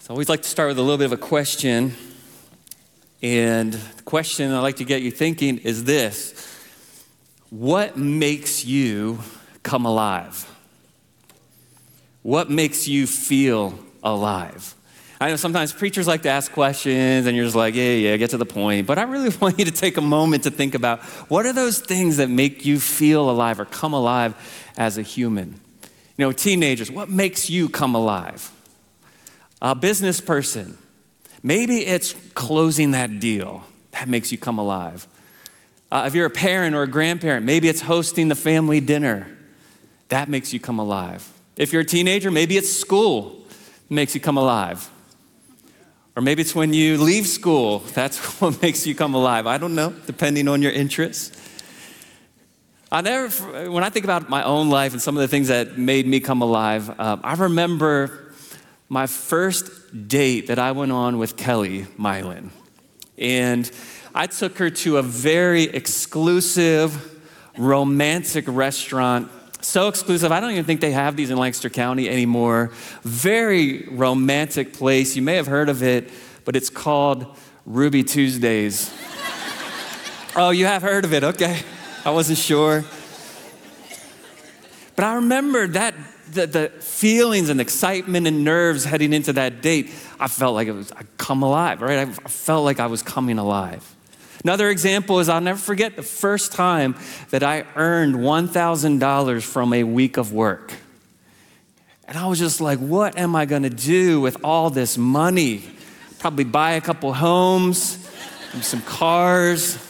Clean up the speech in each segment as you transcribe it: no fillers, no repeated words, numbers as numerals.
So I always like to start with a little bit of a question. And the question I'd like to get you thinking is this: what makes you come alive? What makes you feel alive? I know sometimes preachers like to ask questions and you're just like, yeah, get to the point. But I really want you to take a moment to think about what are those things that make you feel alive or come alive as a human? You know, teenagers, what makes you come alive? A business person, maybe it's closing that deal that makes you come alive. If you're a parent or a grandparent, maybe it's hosting the family dinner. That makes you come alive. If you're a teenager, maybe it's school that makes you come alive. Or maybe it's when you leave school, that's what makes you come alive. I don't know, depending on your interests. When I think about my own life and some of the things that made me come alive, I remember my first date that I went on with Kelly Milan. And I took her to a very exclusive, romantic restaurant. So exclusive, I don't even think they have these in Lancaster County anymore. Very romantic place. You may have heard of it, but it's called Ruby Tuesdays. Oh, you have heard of it, okay. I wasn't sure. But I remember that the feelings and excitement and nerves heading into that date, I felt like I'd come alive, right? I felt like I was coming alive. Another example is I'll never forget the first time that I earned $1,000 from a week of work. And I was just like, what am I gonna do with all this money? Probably buy a couple homes, some cars.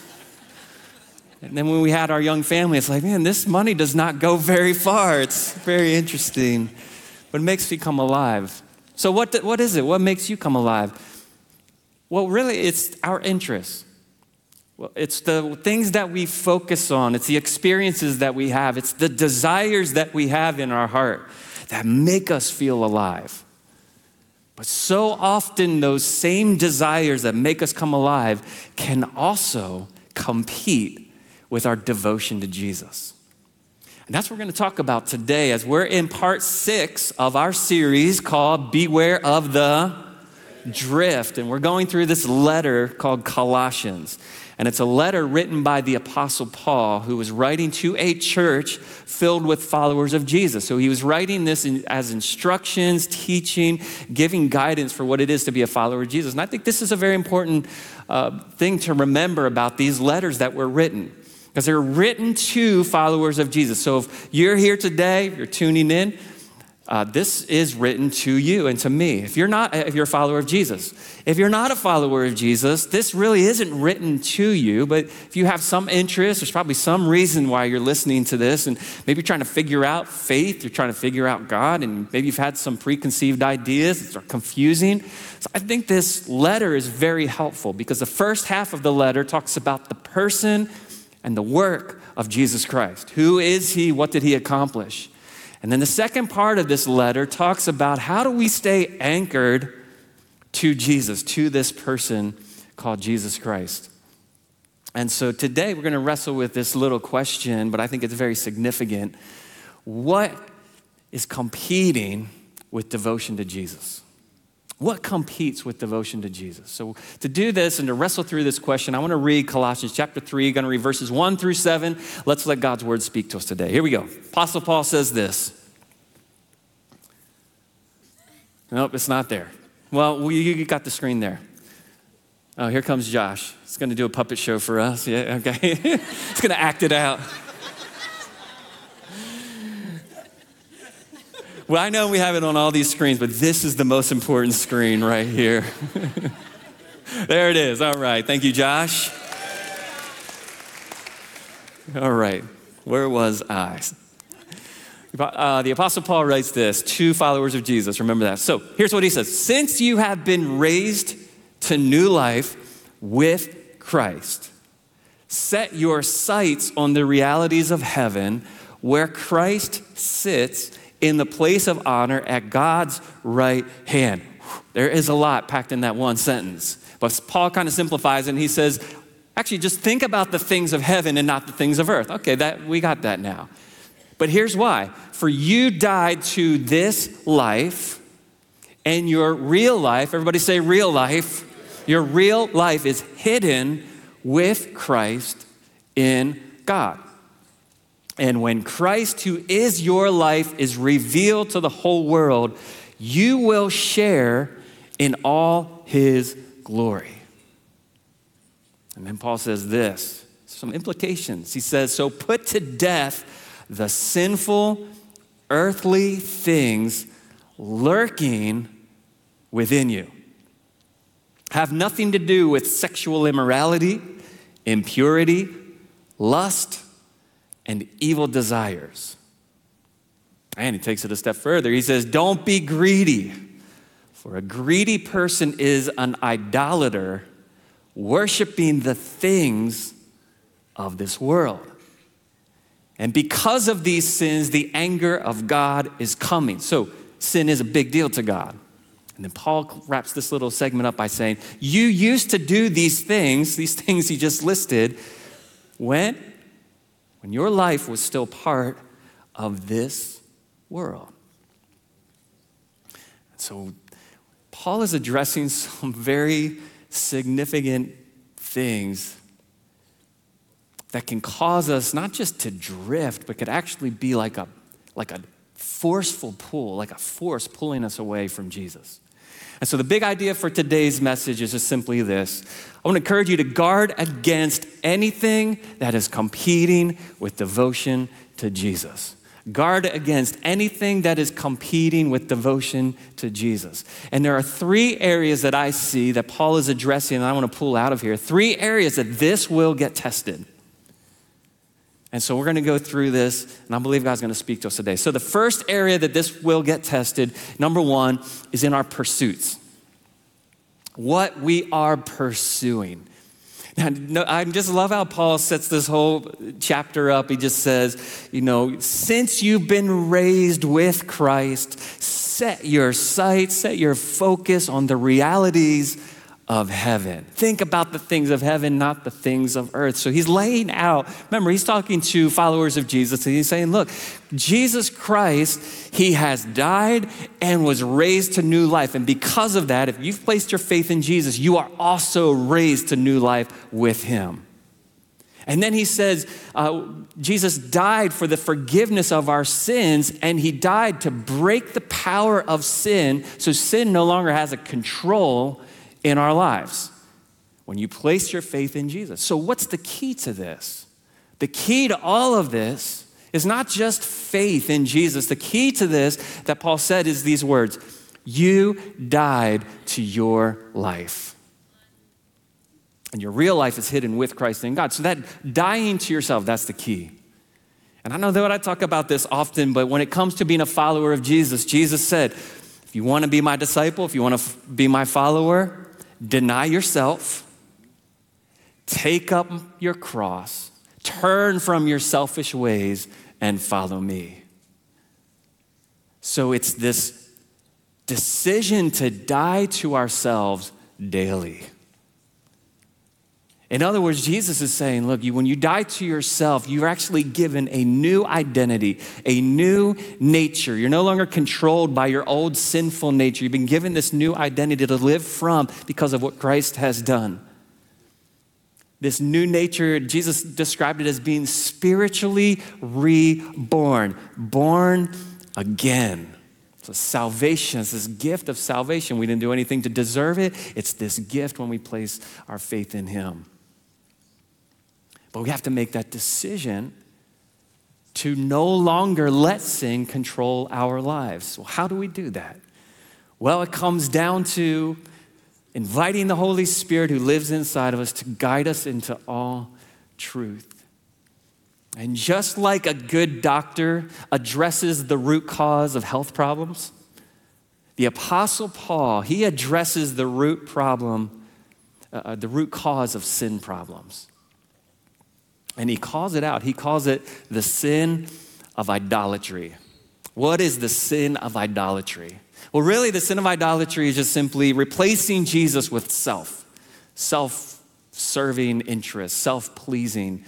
And then when we had our young family, it's like, man, this money does not go very far. It's very interesting, but it makes me come alive. So what is it? What makes you come alive? Well, really, it's our interests. Well, it's the things that we focus on. It's the experiences that we have. It's the desires that we have in our heart that make us feel alive. But so often those same desires that make us come alive can also compete with our devotion to Jesus. And that's what we're going to talk about today as we're in part 6 of our series called Beware of the Drift. And we're going through this letter called Colossians. And it's a letter written by the Apostle Paul, who was writing to a church filled with followers of Jesus. So he was writing this as instructions, teaching, giving guidance for what it is to be a follower of Jesus. And I think this is a very important thing to remember about these letters that were written, because they're written to followers of Jesus. So if you're here today, if you're tuning in, this is written to you and to me. If you're a follower of Jesus. If you're not a follower of Jesus, this really isn't written to you, but if you have some interest, there's probably some reason why you're listening to this, and maybe you're trying to figure out faith, you're trying to figure out God, and maybe you've had some preconceived ideas that are confusing. So I think this letter is very helpful because the first half of the letter talks about the person and the work of Jesus Christ. Who is he? What did he accomplish? And then the second part of this letter talks about how do we stay anchored to Jesus, to this person called Jesus Christ. And so today we're going to wrestle with this little question, but I think it's very significant. What is competing with devotion to Jesus? What competes with devotion to Jesus? So to do this and to wrestle through this question, I want to read Colossians chapter 3, going to read verses 1 through 7. Let's let God's word speak to us today. Here we go. Apostle Paul says this. Nope, it's not there. Well, you got the screen there. Oh, here comes Josh. He's going to do a puppet show for us. Yeah, okay. He's going to act it out. Well, I know we have it on all these screens, but this is the most important screen right here. There it is. All right. Thank you, Josh. All right. Where was I? The Apostle Paul writes this to followers of Jesus. Remember that. So here's what he says. Since you have been raised to new life with Christ, set your sights on the realities of heaven where Christ sits in the place of honor at God's right hand. There is a lot packed in that one sentence. But Paul kind of simplifies it and he says, actually just think about the things of heaven and not the things of earth. Okay, we got that now. But here's why. For you died to this life And your real life, everybody say real life, your real life is hidden with Christ in God. And when Christ, who is your life, is revealed to the whole world, you will share in all his glory. And then Paul says this, some implications. He says, so put to death the sinful, earthly things lurking within you. Have nothing to do with sexual immorality, impurity, lust, and evil desires. And he takes it a step further. He says, don't be greedy, for a greedy person is an idolater, worshiping the things of this world. And because of these sins, the anger of God is coming. So sin is a big deal to God. And then Paul wraps this little segment up by saying, you used to do these things he just listed, when your life was still part of this world. So Paul is addressing some very significant things that can cause us not just to drift, but could actually be like a forceful pull, like a force pulling us away from Jesus. And so the big idea for today's message is just simply this. I want to encourage you to guard against anything that is competing with devotion to Jesus. Guard against anything that is competing with devotion to Jesus. And there are three areas that I see that Paul is addressing, and I want to pull out of here. Three areas that this will get tested. And so we're going to go through this, and I believe God's going to speak to us today. So the first area that this will get tested, number one, is in our pursuits. What we are pursuing. Now, I just love how Paul sets this whole chapter up. He just says, since you've been raised with Christ, set your sights, set your focus on the realities of heaven. Think about the things of heaven, not the things of earth. So he's laying out, remember, he's talking to followers of Jesus, and he's saying, look, Jesus Christ, he has died and was raised to new life. And because of that, if you've placed your faith in Jesus, you are also raised to new life with him. And then he says, Jesus died for the forgiveness of our sins, and he died to break the power of sin, so sin no longer has a control in our lives when you place your faith in Jesus. So what's the key to this? The key to all of this is not just faith in Jesus. The key to this that Paul said is these words: you died to your life. And your real life is hidden with Christ in God. So that dying to yourself, that's the key. And I know that I talk about this often, but when it comes to being a follower of Jesus, Jesus said, if you want to be my disciple, if you want to be my follower, deny yourself, take up your cross, turn from your selfish ways, and follow me. So it's this decision to die to ourselves daily. In other words, Jesus is saying, look, when you die to yourself, you're actually given a new identity, a new nature. You're no longer controlled by your old sinful nature. You've been given this new identity to live from because of what Christ has done. This new nature, Jesus described it as being spiritually reborn, born again. So salvation, it's this gift of salvation. We didn't do anything to deserve it. It's this gift when we place our faith in him. But we have to make that decision to no longer let sin control our lives. Well, how do we do that? Well, it comes down to inviting the Holy Spirit who lives inside of us to guide us into all truth. And just like a good doctor addresses the root cause of health problems, the Apostle Paul, he addresses the root cause of sin problems. And he calls it out. He calls it the sin of idolatry. What is the sin of idolatry? Well, really, the sin of idolatry is just simply replacing Jesus with self-serving interests, self-pleasing,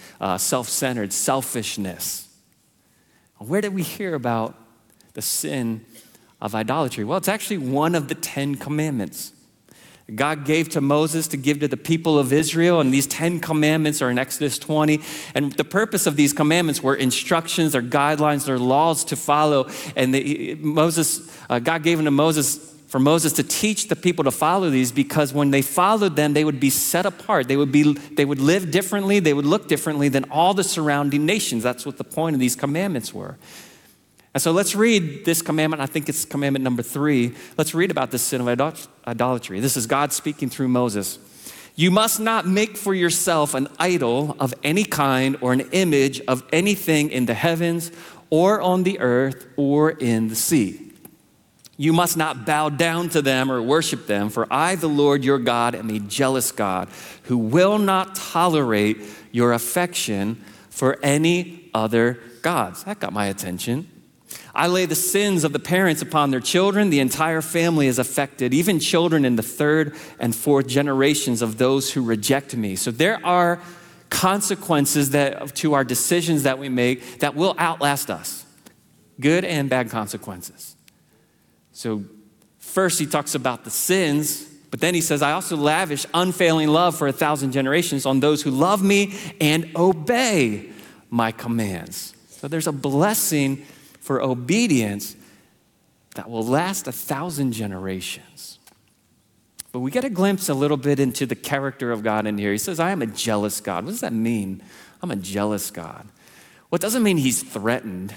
self-centered, selfishness. Where did we hear about the sin of idolatry? Well, it's actually one of the 10 commandments. God gave to Moses to give to the people of Israel, and these 10 commandments are in Exodus 20. And the purpose of these commandments were instructions, they're guidelines, they're laws to follow. And God gave them to Moses for Moses to teach the people to follow these, because when they followed them, they would be set apart. They would live differently, they would look differently than all the surrounding nations. That's what the point of these commandments were. And so let's read this commandment. I think it's commandment number 3. Let's read about this sin of idolatry. This is God speaking through Moses. You must not make for yourself an idol of any kind or an image of anything in the heavens or on the earth or in the sea. You must not bow down to them or worship them, for I, the Lord your God, am a jealous God who will not tolerate your affection for any other gods. That got my attention. I lay the sins of the parents upon their children. The entire family is affected, even children in the 3rd and 4th generations of those who reject me. So there are consequences to our decisions that we make that will outlast us, good and bad consequences. So first he talks about the sins, but then he says, I also lavish unfailing love for 1,000 generations on those who love me and obey my commands. So there's a blessing for obedience that will last 1,000 generations. But we get a glimpse a little bit into the character of God in here. He says, I am a jealous God. What does that mean? I'm a jealous God. Well, it doesn't mean he's threatened.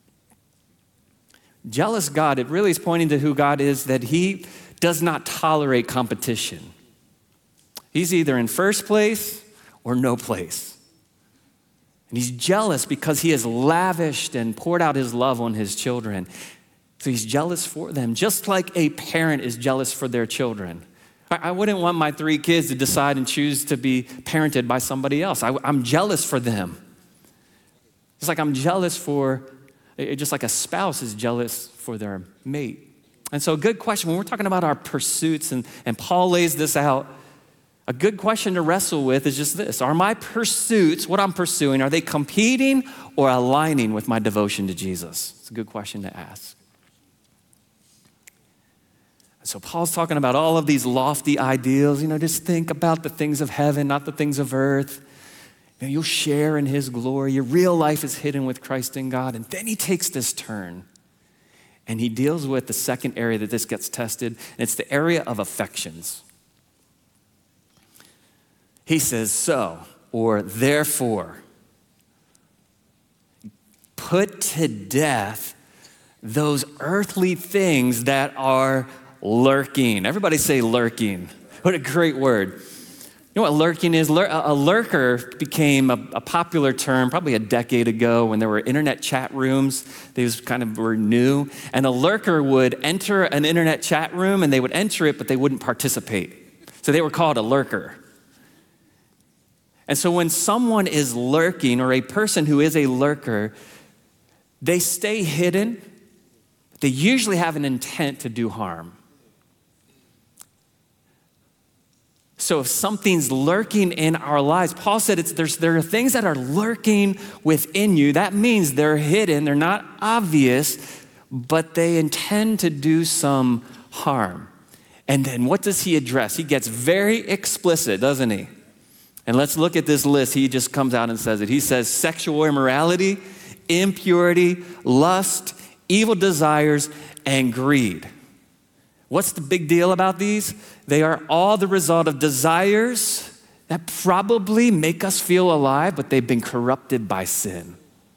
Jealous God, it really is pointing to who God is, that he does not tolerate competition. He's either in first place or no place. And he's jealous because he has lavished and poured out his love on his children. So he's jealous for them, just like a parent is jealous for their children. I wouldn't want my 3 kids to decide and choose to be parented by somebody else. I'm jealous for them. It's like just like a spouse is jealous for their mate. And so a good question, when we're talking about our pursuits, and Paul lays this out, a good question to wrestle with is just this. Are my pursuits, what I'm pursuing, are they competing or aligning with my devotion to Jesus? It's a good question to ask. So Paul's talking about all of these lofty ideals. Just think about the things of heaven, not the things of earth. You'll share in his glory. Your real life is hidden with Christ in God. And then he takes this turn and he deals with the second area that this gets tested, and it's the area of affections. He says, so, or therefore, put to death those earthly things that are lurking. Everybody say lurking. What a great word. You know what lurking is? A lurker became a popular term probably a decade ago when there were internet chat rooms. These kind of were new. And a lurker would enter an internet chat room and they would enter it, but they wouldn't participate. So they were called a lurker. And so when someone is lurking, or a person who is a lurker, they stay hidden. They usually have an intent to do harm. So if something's lurking in our lives, Paul said there are things that are lurking within you. That means they're hidden, they're not obvious, but they intend to do some harm. And then what does he address? He gets very explicit, doesn't he? And let's look at this list. He just comes out and says it. He says sexual immorality, impurity, lust, evil desires, and greed. What's the big deal about these? They are all the result of desires that probably make us feel alive, but they've been corrupted by sin.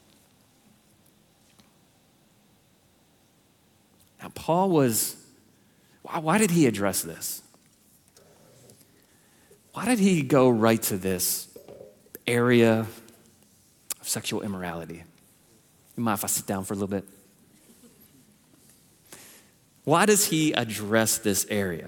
Now, Paul why did he address this? Why did he go right to this area of sexual immorality? You mind if I sit down for a little bit? Why does he address this area?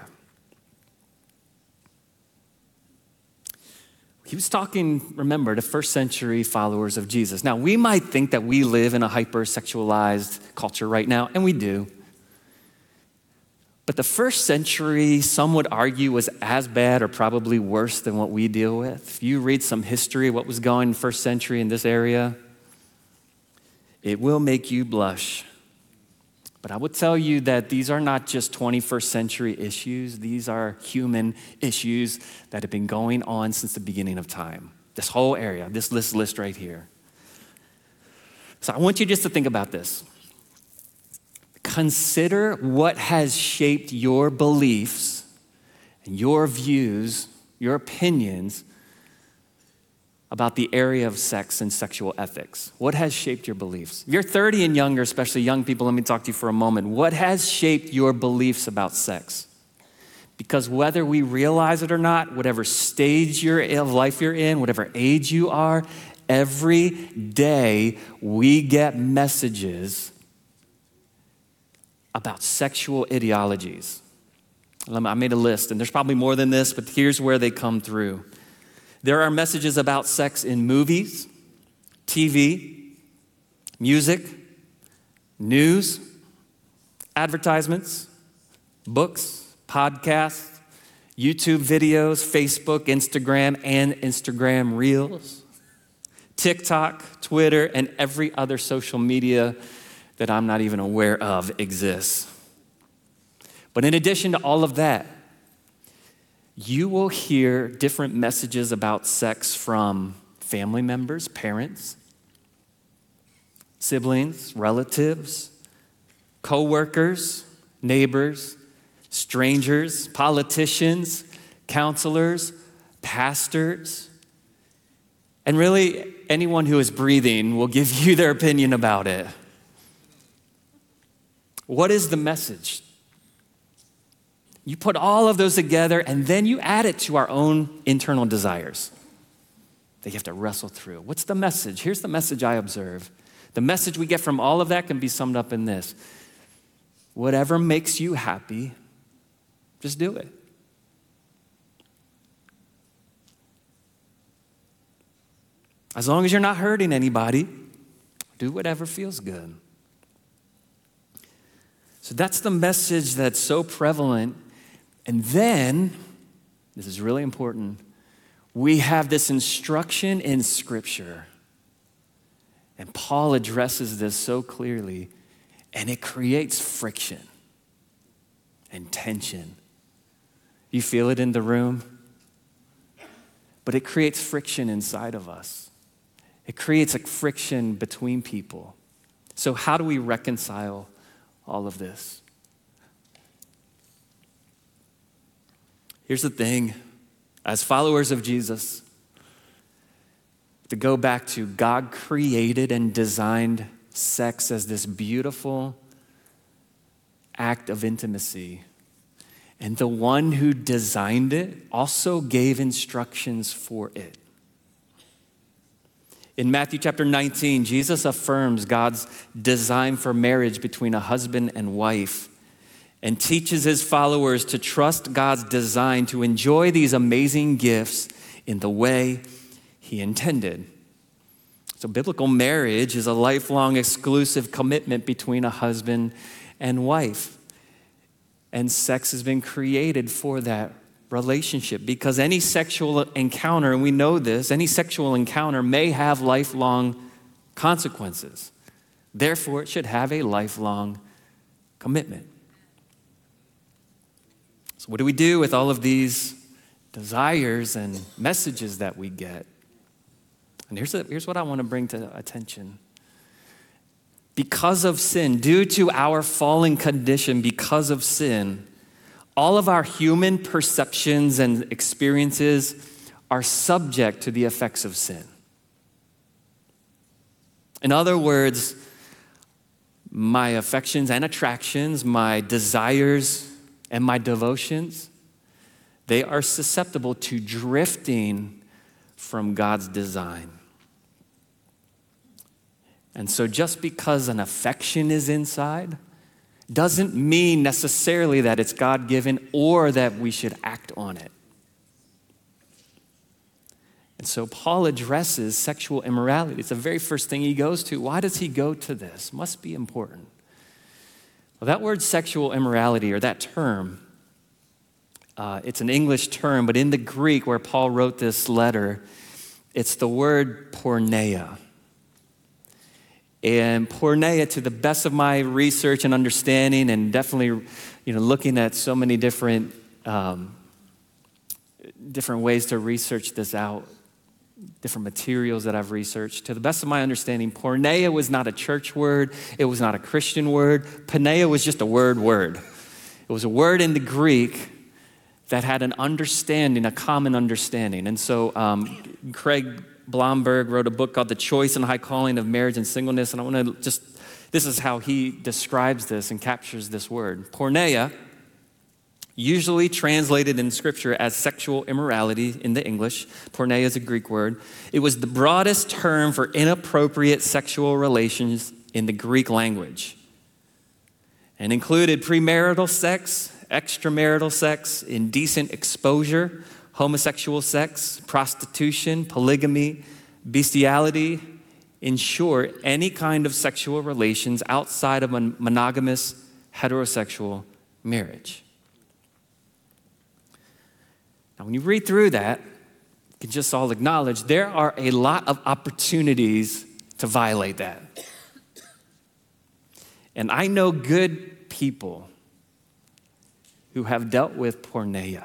He was talking, remember, to first century followers of Jesus. Now, we might think that we live in a hyper-sexualized culture right now, and we do. But the first century, some would argue, was as bad or probably worse than what we deal with. If you read some history of what was going on in the first century in this area, it will make you blush. But I would tell you that these are not just 21st century issues. These are human issues that have been going on since the beginning of time. This whole area, this list right here. So I want you just to think about this. Consider what has shaped your beliefs and your views, your opinions about the area of sex and sexual ethics. What has shaped your beliefs? If you're 30 and younger, especially young people, let me talk to you for a moment. What has shaped your beliefs about sex? Because whether we realize it or not, whatever stage of life you're in, whatever age you are, every day we get messages about sexual ideologies. I made a list, and there's probably more than this, but here's where they come through. There are messages about sex in movies, TV, music, news, advertisements, books, podcasts, YouTube videos, Facebook, Instagram, and Instagram Reels, TikTok, Twitter, and every other social media that I'm not even aware of exists. But in addition to all of that, you will hear different messages about sex from family members, parents, siblings, relatives, co-workers, neighbors, strangers, politicians, counselors, pastors, and really anyone who is breathing will give you their opinion about it. What is the message? You put all of those together and then you add it to our own internal desires that you have to wrestle through. What's the message? Here's the message I observe. The message we get from all of that can be summed up in this. Whatever makes you happy, just do it. As long as you're not hurting anybody, do whatever feels good. So that's the message that's so prevalent. And then, this is really important, we have this instruction in Scripture. And Paul addresses this so clearly, and it creates friction and tension. You feel it in the room? But it creates friction inside of us. It creates a friction between people. So how do we reconcile all of this? Here's the thing. As followers of Jesus, to go back to God created and designed sex as this beautiful act of intimacy. And the one who designed it also gave instructions for it. In Matthew chapter 19, Jesus affirms God's design for marriage between a husband and wife and teaches his followers to trust God's design to enjoy these amazing gifts in the way he intended. So biblical marriage is a lifelong exclusive commitment between a husband and wife. And sex has been created for that relationship because any sexual encounter, and we know this, any sexual encounter may have lifelong consequences. Therefore, it should have a lifelong commitment. So what do we do with all of these desires and messages that we get? And here's what I want to bring to attention. Because of sin, due to our fallen condition, because of sin, all of our human perceptions and experiences are subject to the effects of sin. In other words, my affections and attractions, my desires and my devotions, they are susceptible to drifting from God's design. And so just because an affection is inside doesn't mean necessarily that it's God-given or that we should act on it. And so Paul addresses sexual immorality. It's the very first thing he goes to. Why does he go to this? Must be important. Well, that word sexual immorality, or that term, it's an English term, but in the Greek where Paul wrote this letter, it's the word porneia. And porneia, to the best of my research and understanding, and definitely, looking at so many different ways to research this out, different materials that I've researched. To the best of my understanding, porneia was not a church word. It was not a Christian word. Porneia was just a word. It was a word in the Greek that had an understanding, a common understanding. And so Craig Blomberg wrote a book called The Choice and High Calling of Marriage and Singleness. And I want to this is how he describes this and captures this word. Porneia, usually translated in Scripture as sexual immorality in the English. Porneia is a Greek word. It was the broadest term for inappropriate sexual relations in the Greek language and included premarital sex, extramarital sex, indecent exposure, homosexual sex, prostitution, polygamy, bestiality, in short, any kind of sexual relations outside of a monogamous heterosexual marriage. Now, when you read through that, you can just all acknowledge there are a lot of opportunities to violate that. And I know good people who have dealt with porneia.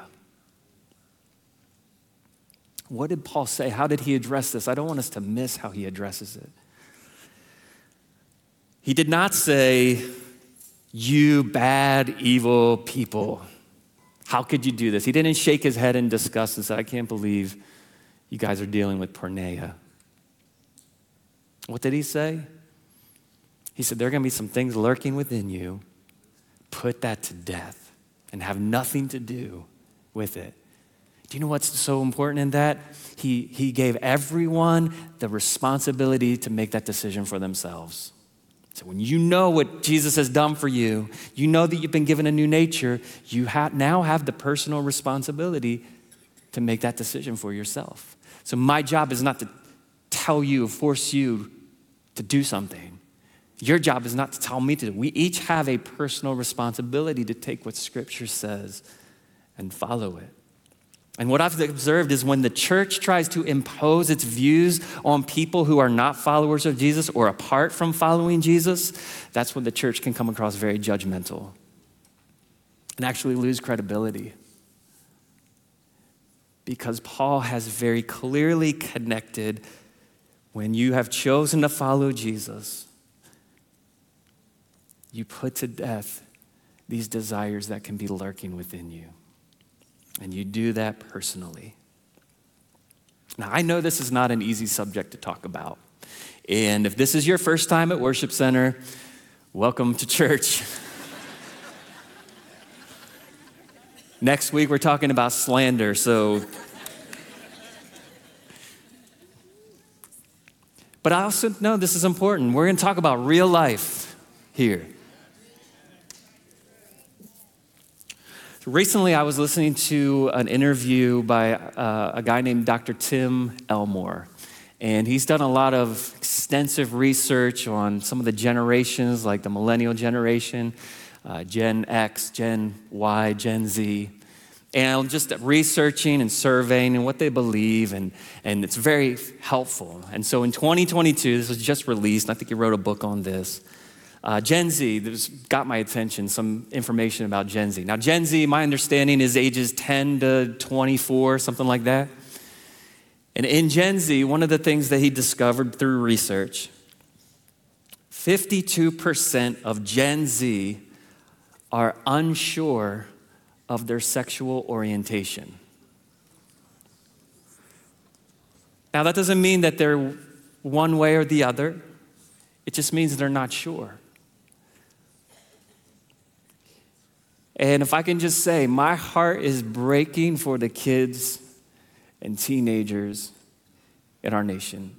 What did Paul say? How did he address this? I don't want us to miss how he addresses it. He did not say, "You bad, evil people. How could you do this?" He didn't shake his head in disgust and say, "I can't believe you guys are dealing with porneia." What did he say? He said, there are going to be some things lurking within you. Put that to death and have nothing to do with it. Do you know what's so important in that? He gave everyone the responsibility to make that decision for themselves. So when you know what Jesus has done for you, you know that you've been given a new nature, you now have the personal responsibility to make that decision for yourself. So my job is not to tell you, force you to do something. Your job is not to tell me to. We each have a personal responsibility to take what Scripture says and follow it. And what I've observed is when the church tries to impose its views on people who are not followers of Jesus or apart from following Jesus, that's when the church can come across very judgmental and actually lose credibility. Because Paul has very clearly connected when you have chosen to follow Jesus, you put to death these desires that can be lurking within you. And you do that personally. Now, I know this is not an easy subject to talk about. And if this is your first time at Worship Center, welcome to church. Next week, we're talking about slander, But I also know this is important. We're going to talk about real life here. Recently, I was listening to an interview by a guy named Dr. Tim Elmore, and he's done a lot of extensive research on some of the generations, like the millennial generation, Gen X, Gen Y, Gen Z, and just researching and surveying and what they believe, and it's very helpful. And so in 2022, this was just released, and I think he wrote a book on this. Gen Z, this got my attention, some information about Gen Z. Now, Gen Z, my understanding, is ages 10 to 24, something like that. And in Gen Z, one of the things that he discovered through research, 52% of Gen Z are unsure of their sexual orientation. Now, that doesn't mean that they're one way or the other. It just means they're not sure. And if I can just say, my heart is breaking for the kids and teenagers in our nation.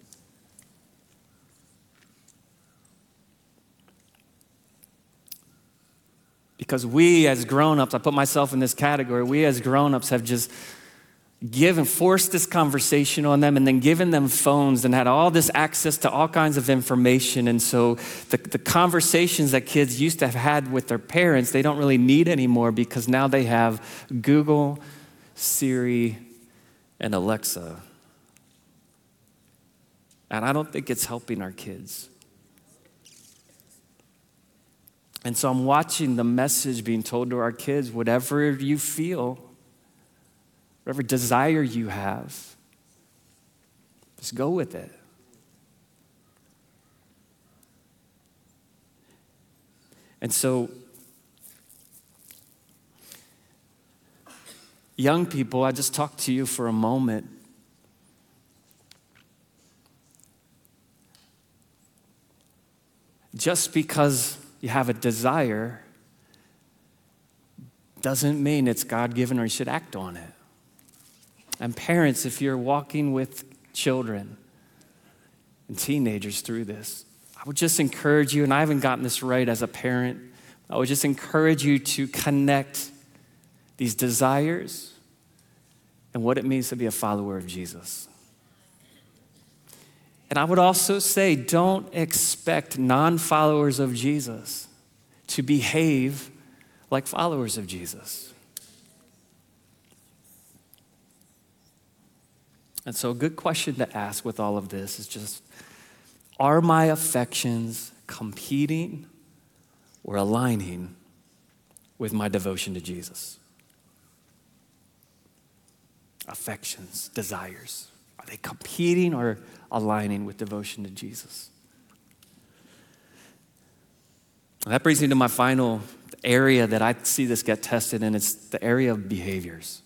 Because we as grown-ups, I put myself in this category, we as grown-ups have just forced this conversation on them and then given them phones and had all this access to all kinds of information. And so the conversations that kids used to have had with their parents, they don't really need anymore because now they have Google, Siri, and Alexa. And I don't think it's helping our kids. And so I'm watching the message being told to our kids, whatever you feel, whatever desire you have, just go with it. And so, young people, I just talked to you for a moment. Just because you have a desire doesn't mean it's God-given or you should act on it. And parents, if you're walking with children and teenagers through this, I would just encourage you, and I haven't gotten this right as a parent, I would just encourage you to connect these desires and what it means to be a follower of Jesus. And I would also say, don't expect non-followers of Jesus to behave like followers of Jesus. And so a good question to ask with all of this is just, are my affections competing or aligning with my devotion to Jesus? Affections, desires, are they competing or aligning with devotion to Jesus? And that brings me to my final area that I see this get tested in. It's the area of behaviors.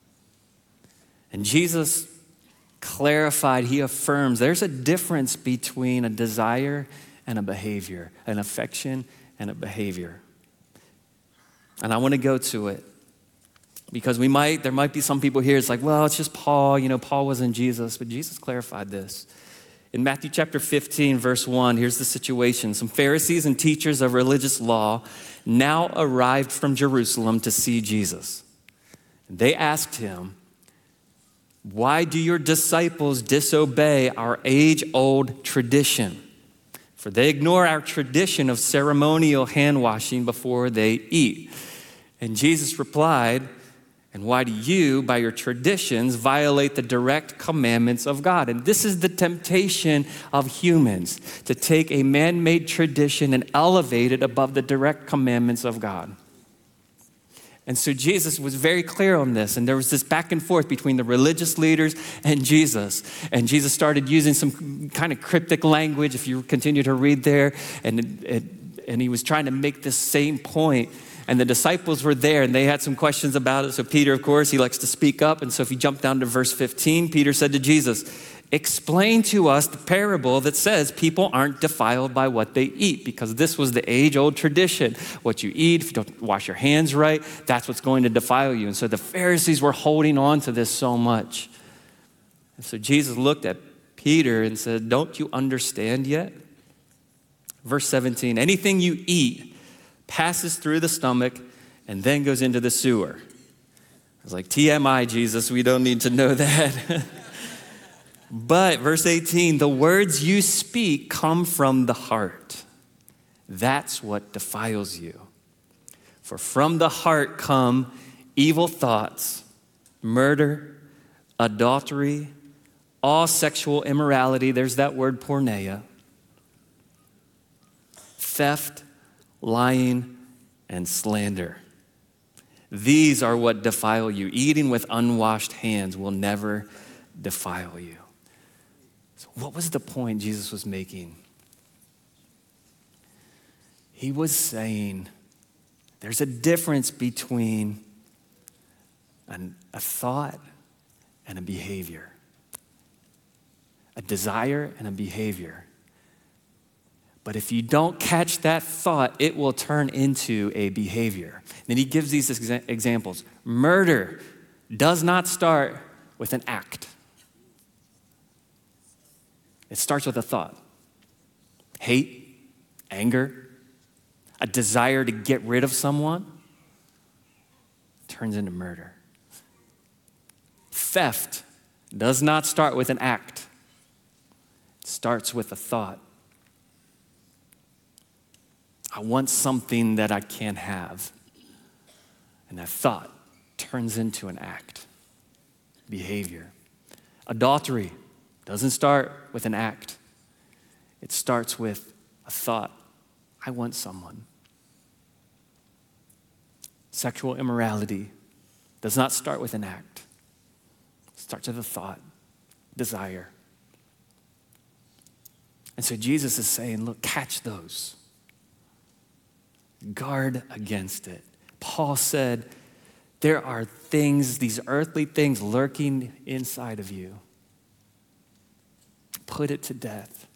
And Jesus clarified, he affirms there's a difference between a desire and a behavior, an affection and a behavior. And I want to go to it because there might be some people here, it's like, well, it's just Paul, Paul wasn't Jesus, but Jesus clarified this. In Matthew chapter 15, verse 1, here's the situation. Some Pharisees and teachers of religious law now arrived from Jerusalem to see Jesus. And they asked him, why do your disciples disobey our age-old tradition? For they ignore our tradition of ceremonial hand washing before they eat. And Jesus replied, and why do you, by your traditions, violate the direct commandments of God? And this is the temptation of humans, to take a man-made tradition and elevate it above the direct commandments of God. And so Jesus was very clear on this, and there was this back and forth between the religious leaders and Jesus. And Jesus started using some kind of cryptic language, if you continue to read there, and he was trying to make this same point. And the disciples were there, and they had some questions about it. So Peter, of course, he likes to speak up. And so if you jump down to verse 15, Peter said to Jesus, explain to us the parable that says people aren't defiled by what they eat, because this was the age-old tradition. What you eat, if you don't wash your hands right, that's what's going to defile you. And so the Pharisees were holding on to this so much. And so Jesus looked at Peter and said, don't you understand yet? Verse 17, anything you eat passes through the stomach and then goes into the sewer. I was like, TMI, Jesus, we don't need to know that. But verse 18, the words you speak come from the heart. That's what defiles you. For from the heart come evil thoughts, murder, adultery, all sexual immorality, there's that word porneia, theft, lying, and slander. These are what defile you. Eating with unwashed hands will never defile you. So what was the point Jesus was making? He was saying there's a difference between a thought and a behavior, a desire and a behavior. But if you don't catch that thought, it will turn into a behavior. Then he gives these examples. Murder does not start with an act. It starts with a thought. Hate, anger, a desire to get rid of someone turns into murder. Theft does not start with an act. It starts with a thought. I want something that I can't have. And that thought turns into an act, behavior. Adultery doesn't start with an act. It starts with a thought. I want someone. Sexual immorality does not start with an act. It starts with a thought, desire. And so Jesus is saying, look, catch those. Guard against it. Paul said, there are things, these earthly things lurking inside of you. Put it to death.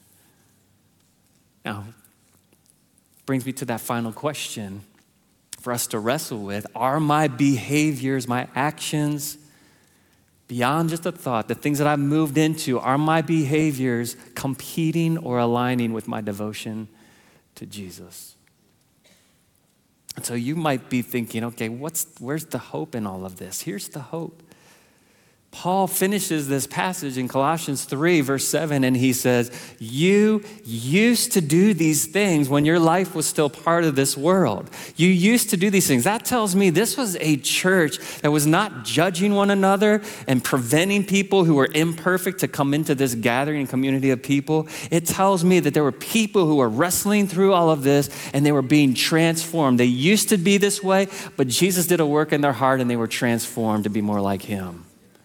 Now, brings me to that final question for us to wrestle with. Are my behaviors, my actions, beyond just a thought, the things that I've moved into, are my behaviors competing or aligning with my devotion to Jesus? And so you might be thinking, okay, where's the hope in all of this? Here's the hope. Paul finishes this passage in Colossians 3, verse 7, and he says, you used to do these things when your life was still part of this world. You used to do these things. That tells me this was a church that was not judging one another and preventing people who were imperfect to come into this gathering and community of people. It tells me that there were people who were wrestling through all of this and they were being transformed. They used to be this way, but Jesus did a work in their heart and they were transformed to be more like him.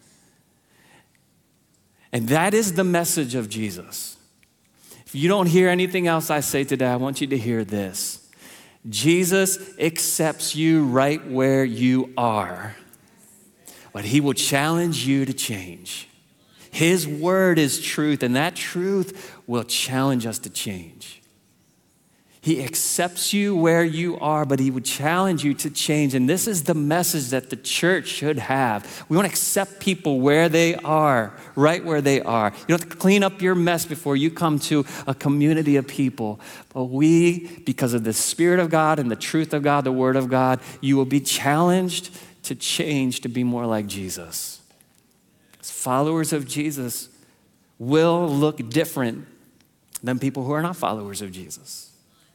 And that is the message of Jesus. If you don't hear anything else I say today, I want you to hear this. Jesus accepts you right where you are, but he will challenge you to change. His word is truth, and that truth will challenge us to change. He accepts you where you are, but he would challenge you to change. And this is the message that the church should have. We want to accept people where they are, right where they are. You don't have to clean up your mess before you come to a community of people. But we, because of the Spirit of God and the truth of God, the Word of God, you will be challenged to change to be more like Jesus. As followers of Jesus will look different than people who are not followers of Jesus.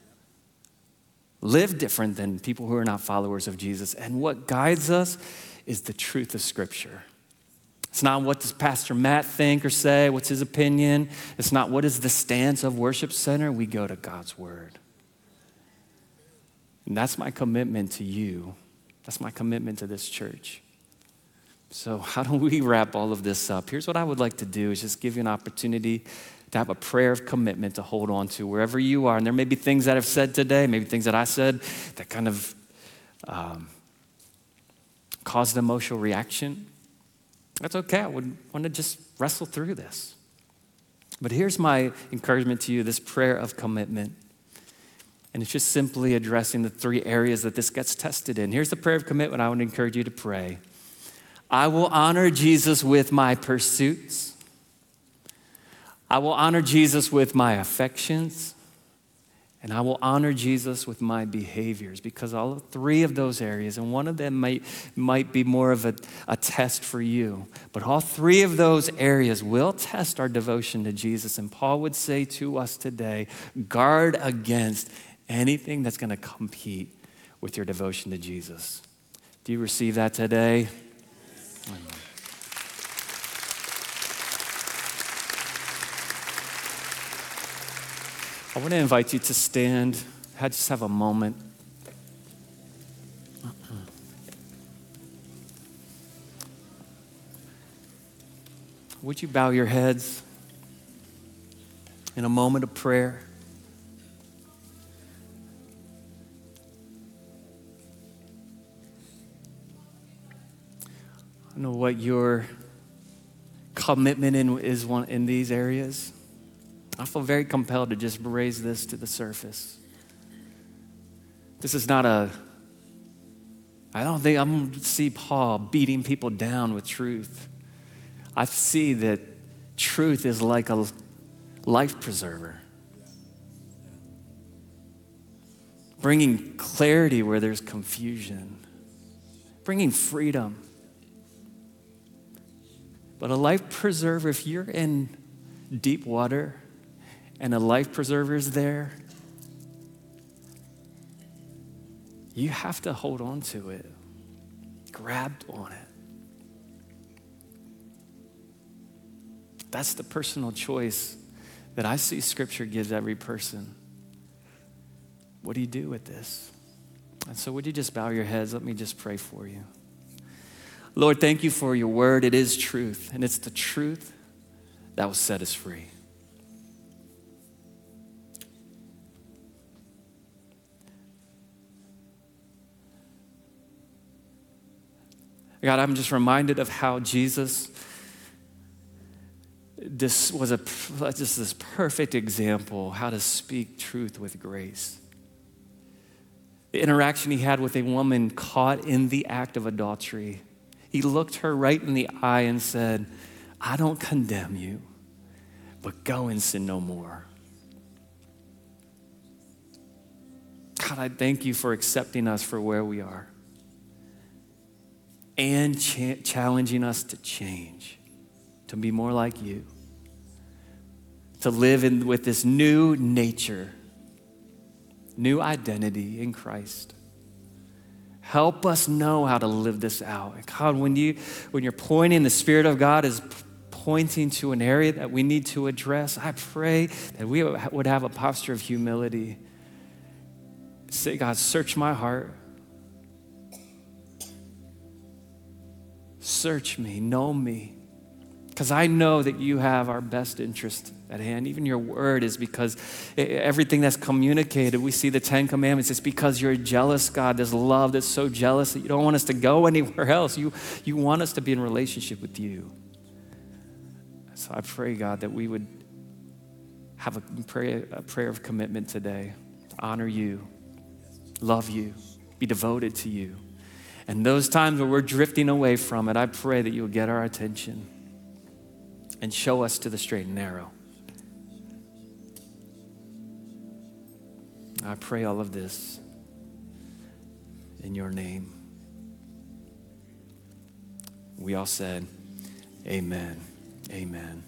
Live different than people who are not followers of Jesus. And what guides us is the truth of Scripture. It's not what does Pastor Matt think or say, what's his opinion. It's not what is the stance of Worship Center. We go to God's Word. And that's my commitment to you. That's my commitment to this church. So how do we wrap all of this up? Here's what I would like to do is just give you an opportunity to have a prayer of commitment to hold on to wherever you are. And there may be things that I've said today, maybe things that I said that kind of caused an emotional reaction. That's okay. I would want to just wrestle through this. But here's my encouragement to you, this prayer of commitment. And it's just simply addressing the three areas that this gets tested in. Here's the prayer of commitment I want to encourage you to pray. I will honor Jesus with my pursuits. I will honor Jesus with my affections, and I will honor Jesus with my behaviors, because all three of those areas, and one of them might be more of a test for you, but all three of those areas will test our devotion to Jesus. And Paul would say to us today, guard against anything that's going to compete with your devotion to Jesus. Do you receive that today? Amen. I want to invite you to stand. I just have a moment. Would you bow your heads in a moment of prayer? I don't know what your commitment is in these areas. I feel very compelled to just raise this to the surface. This is not I don't think I'm going to see Paul beating people down with truth. I see that truth is like a life preserver, bringing clarity where there's confusion, bringing freedom. But a life preserver, if you're in deep water and a life preserver is there, you have to hold on to it, grab on it. That's the personal choice that I see Scripture gives every person. What do you do with this? And so would you just bow your heads? Let me just pray for you. Lord, thank you for your word. It is truth, and it's the truth that will set us free. God, I'm just reminded of how Jesus, this was just this perfect example how to speak truth with grace. The interaction he had with a woman caught in the act of adultery. He looked her right in the eye and said, I don't condemn you, but go and sin no more. God, I thank you for accepting us for where we are and challenging us to change, to be more like you, to live with this new nature, new identity in Christ. Help us know how to live this out. And God, when you're pointing, the Spirit of God is pointing to an area that we need to address, I pray that we would have a posture of humility. Say, God, search my heart. Search me, know me, because I know that you have our best interest at hand. Even your word is because everything that's communicated, we see the 10 Commandments, it's because you're a jealous God. There's love that's so jealous that you don't want us to go anywhere else. You want us to be in relationship with you. So I pray, God, that we would have a prayer of commitment today to honor you, love you, be devoted to you. And those times where we're drifting away from it, I pray that you'll get our attention and show us to the straight and narrow. I pray all of this in your name. We all said, amen, amen.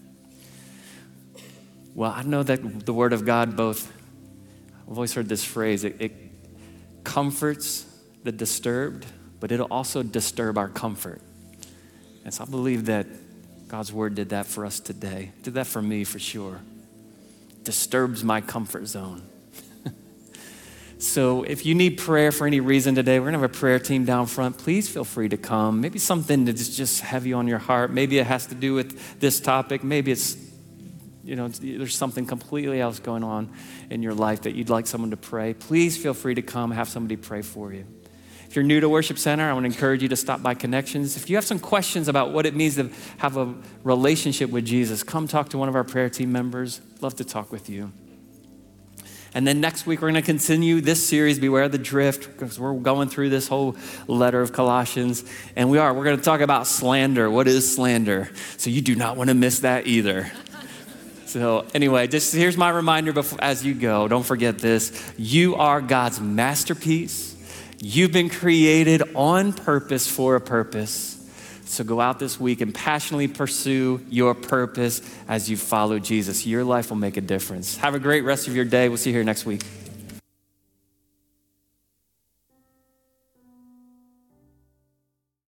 Well, I know that the word of God I've always heard this phrase, it comforts the disturbed, but it'll also disturb our comfort. And so I believe that God's word did that for us today. Did that for me for sure. Disturbs my comfort zone. So if you need prayer for any reason today, we're gonna have a prayer team down front. Please feel free to come. Maybe something that's just heavy on your heart. Maybe it has to do with this topic. Maybe it's, there's something completely else going on in your life that you'd like someone to pray. Please feel free to come, have somebody pray for you. If you're new to Worship Center, I want to encourage you to stop by Connections. If you have some questions about what it means to have a relationship with Jesus, come talk to one of our prayer team members. Love to talk with you. And then next week, we're going to continue this series, Beware the Drift, because we're going through this whole letter of Colossians. And we're going to talk about slander. What is slander? So you do not want to miss that either. So anyway, just here's my reminder as you go. Don't forget this. You are God's masterpiece. You've been created on purpose for a purpose. So go out this week and passionately pursue your purpose as you follow Jesus. Your life will make a difference. Have a great rest of your day. We'll see you here next week.